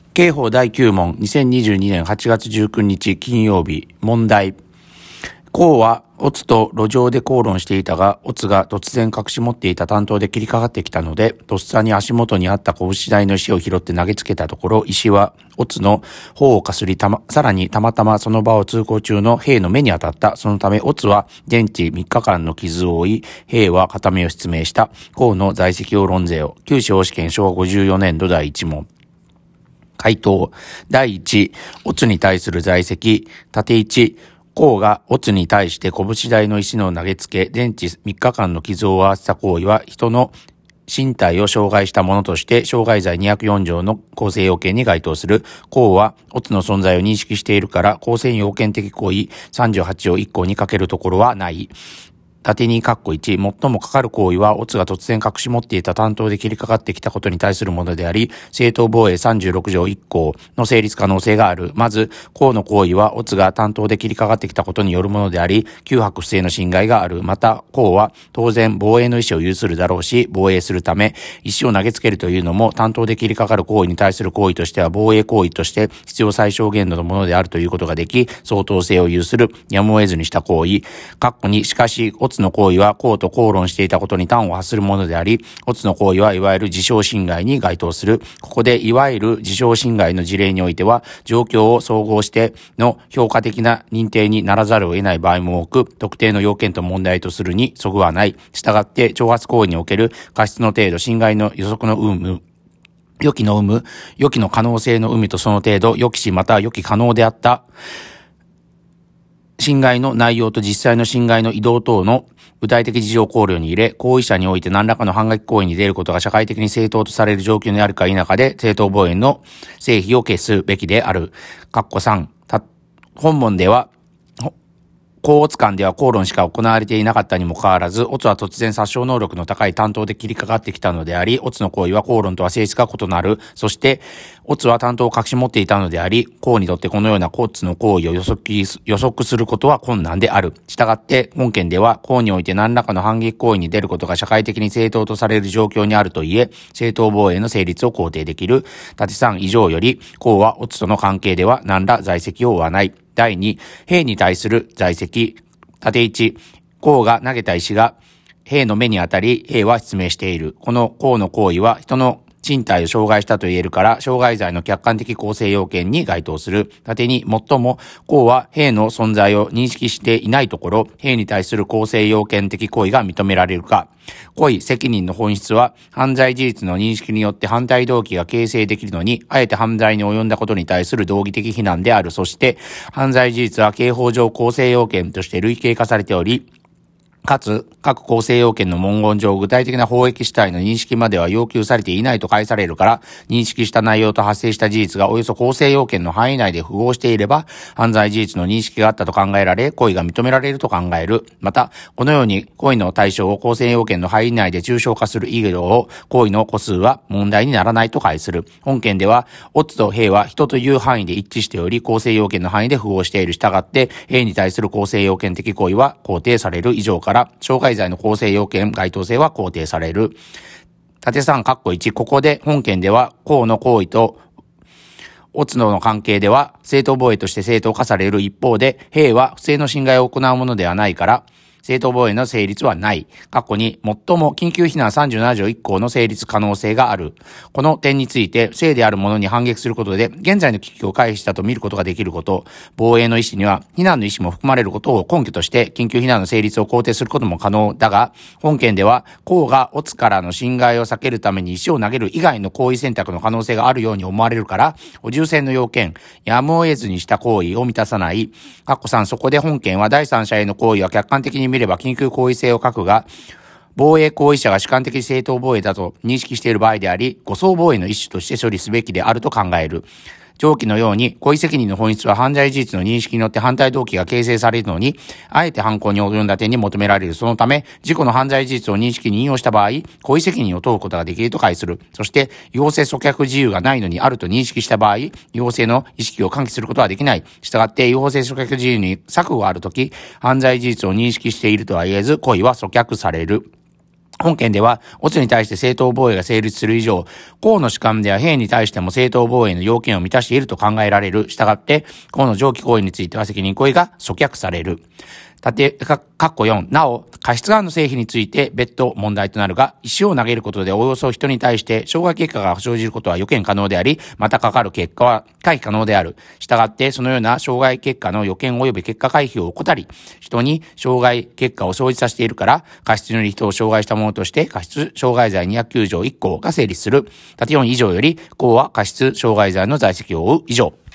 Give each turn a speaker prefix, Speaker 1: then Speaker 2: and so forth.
Speaker 1: 刑法第9問2022年8月19日金曜日問題。甲はオツと路上で口論していたが、オツが突然隠し持っていた短刀で切りかかってきたので、とっさに足元にあった拳大の石を拾って投げつけたところ、石はオツの頬をかすりさらにたまたまその場を通行中の兵の目に当たった。そのためオツは全治3日間の傷を負い、兵は片目を失明した。甲の在籍を論ぜよ。旧司法試験昭和54年度第1問。回答。第1、オツに対する在籍。縦1、甲がオツに対して拳大の石の投げつけ、全治3日間の傷を負わせた行為は、人の身体を傷害したものとして、傷害罪204条の構成要件に該当する。甲は、オツの存在を認識しているから、構成要件的行為38条1項にかけるところはない。縦に括弧1、最もかかる行為は、オツが突然隠し持っていた短刀で切りかかってきたことに対するものであり、正当防衛36条1項の成立可能性がある。まず、甲の行為は、オツが短刀で切りかかってきたことによるものであり、旧白不正の侵害がある。また、甲は、当然、防衛の意思を有するだろうし、防衛するため、石を投げつけるというのも、短刀で切りかかる行為に対する行為としては、防衛行為として必要最小限度のものであるということができ、相当性を有する、やむを得ずにした行為。括弧に、しかし、オツの行為は甲と口論していたことに端を発するものであり、オツの行為はいわゆる自傷侵害に該当する。ここでいわゆる自傷侵害の事例においては、状況を総合しての評価的な認定にならざるを得ない場合も多く、特定の要件と問題とするにそぐわない。したがって、挑発行為における過失の程度、侵害の予測の有無、予期の有無、予期の可能性の有無とその程度、予期しまたは予期可能であった。侵害の内容と実際の侵害の移動等の具体的事情を考慮に入れ、行為者において何らかの反撃行為に出ることが社会的に正当とされる状況にあるか否かで、正当防衛の成否を決すべきである。括弧3、本文では、甲オツ間では口論しか行われていなかったにもかかわらず、オツは突然殺傷能力の高い短刀で切りかかってきたのであり、オツの行為は口論とは性質が異なる。そして、オツは短刀を隠し持っていたのであり、甲にとってこのようなオツの行為を予測することは困難である。したがって、本件では、甲において何らかの反撃行為に出ることが社会的に正当とされる状況にあるといえ、正当防衛の成立を肯定できる。縦3以上より、甲はオツとの関係では何ら在籍を負わない。第2、兵に対する在籍。縦1、甲が投げた石が兵の目に当たり、兵は失明している。この甲の行為は人の身体を傷害したと言えるから、傷害罪の客観的構成要件に該当する。縦に、最も、甲は兵の存在を認識していないところ、兵に対する構成要件的行為が認められるか。故意責任の本質は、犯罪事実の認識によって反対動機が形成できるのに、あえて犯罪に及んだことに対する道義的非難である。そして、犯罪事実は刑法上構成要件として類型化されており、かつ、各構成要件の文言上、具体的な法益主体の認識までは要求されていないと解されるから、認識した内容と発生した事実がおよそ構成要件の範囲内で符合していれば、犯罪事実の認識があったと考えられ、行為が認められると考える。また、このように行為の対象を構成要件の範囲内で抽象化する以上、行為の個数は問題にならないと解する。本件では、オツと兵は人という範囲で一致しており、構成要件の範囲で符合している。したがって、兵に対する構成要件的行為は肯定される以上から、傷害罪の構成要件該当性は肯定される。縦3括弧1、ここで本件では、甲の行為とオツの関係では、正当防衛として正当化される一方で、兵は不正の侵害を行うものではないから、正当防衛の成立はない。括弧に、最も緊急避難37条1項の成立可能性がある。この点について、正であるものに反撃することで、現在の危機を回避したと見ることができること、防衛の意思には、避難の意思も含まれることを根拠として、緊急避難の成立を肯定することも可能だが、本件では、甲がオツからの侵害を避けるために石を投げる以外の行為選択の可能性があるように思われるから、補充線の要件、やむを得ずにした行為を満たさない。括弧3、そこで本件は第三者への行為は客観的に見れば緊急行為性を欠くが、防衛行為者が主観的に正当防衛だと認識している場合であり、誤送防衛の一種として処理すべきであると考える。上記のように、故意責任の本質は犯罪事実の認識によって反対動機が形成されるのに、あえて犯行に及んだ点に求められる。そのため、自己の犯罪事実を認識に引用した場合、故意責任を問うことができると解する。そして、違法性阻却自由がないのにあると認識した場合、違法性の意識を喚起することはできない。したがって、違法性阻却自由に錯誤があるとき、犯罪事実を認識しているとは言えず、故意は阻却される。 本件では、オツに対して正当防衛が成立する以上、公の主観では兵に対しても正当防衛の要件を満たしていると考えられる。したがって、公の上記行為については責任行為が阻却される。4、なお、過失が案の成否について別途問題となるが、石を投げることでおよそ人に対して障害結果が生じることは予見可能であり、またかかる結果は回避可能である。したがって、そのような障害結果の予見及び結果回避を怠り、人に障害結果を生じさせているから、過失により人を障害したものとして、過失傷害罪209条1項が成立する。4以上より、項は過失傷害罪の在籍を負う以上。